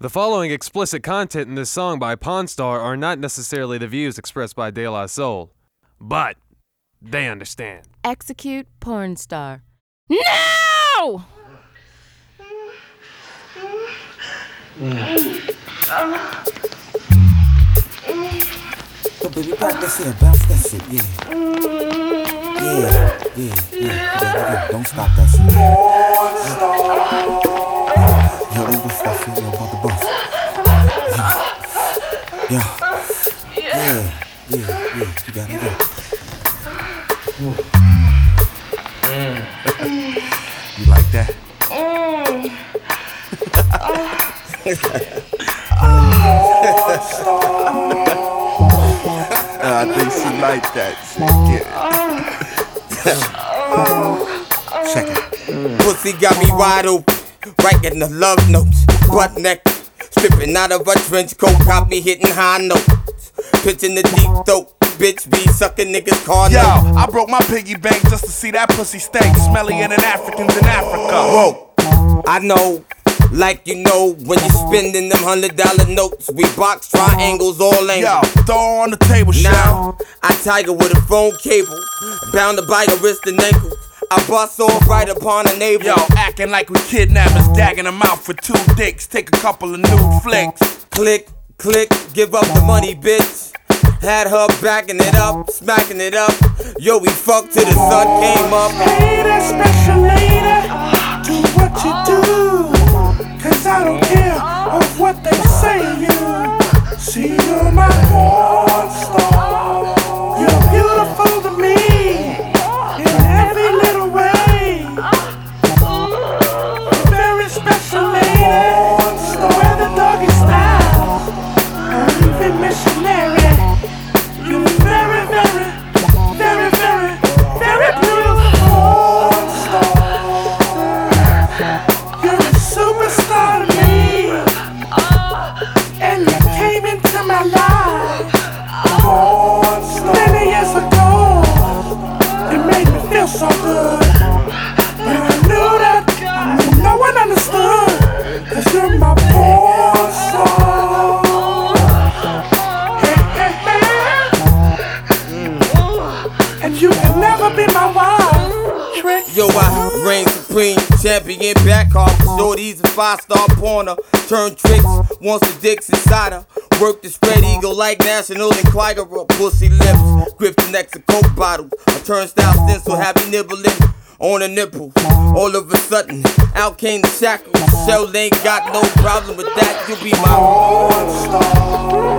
The following explicit content in this song by Pawn Star are not necessarily the views expressed by De La Soul, but they understand. Execute porn star. No! So baby, practice it, bounce that shit, yeah. Yeah. Don't stop that shit. Yo, don't go stop shit, yo, about the bus. Yeah. You got it, You like that? I think she like that. Check it. Pussy got me wide open, writing the love notes, butt naked, stripping out of a trench coat, got me hitting high notes, pitching the deep throat. Bitch be sucking niggas car notes. Yo, I broke my piggy bank just to see that pussy stank, smellier than Africans in Africa. Whoa, I know. Like you know, when you spending them $100 notes, we box triangles all angles. Yo, throw on the table, now, I tiger with a phone cable, bound to bite a wrist and ankle. I bust off right upon a neighbor. Yo, acting like we kidnappers, dagging them out for 2 dicks. Take a couple of nude flicks. Click, give up the money, bitch. Had her backing it up, smacking it up. Yo, we fucked till the sun came up. Hey, that special lady, do what you do. Cause I don't care of what they say you. See, you're my porn star. You're beautiful to me in every little way. Very special lady, wear the doggy style, or even missionary. You're very beautiful porn star. You're a superstar to me, and you came into my life many years ago. It made me feel so good, but I knew that no one understood, cause you're my porn star. And you can never be my wife, Trick. Yo, I reign supreme, champion back off. Shorty's a 5-star porner. Turn tricks, wants the dicks inside her. Work the spread eagle like National Enquirer. Pussy lips, grip the necks of Coke bottles. A turnstile stencil, happy nibbling on a nipple. All of a sudden, out came the shackles. Shell ain't got no problem with that. You'll be my porn star.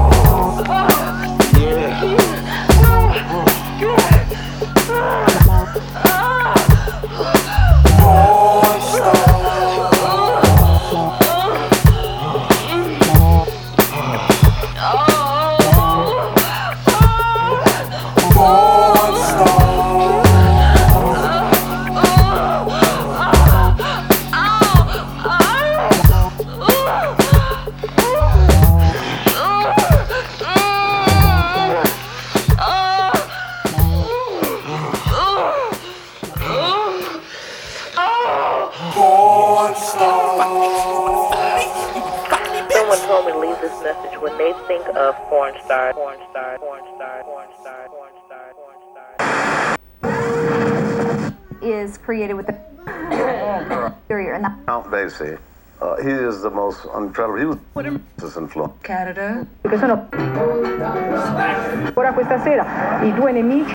Someone told me to leave this message when they think of porn star. Is created with the interior and the Count Basie. He is the most incredible. He was in Florida. Canada. Perché sono ora questa sera i due nemici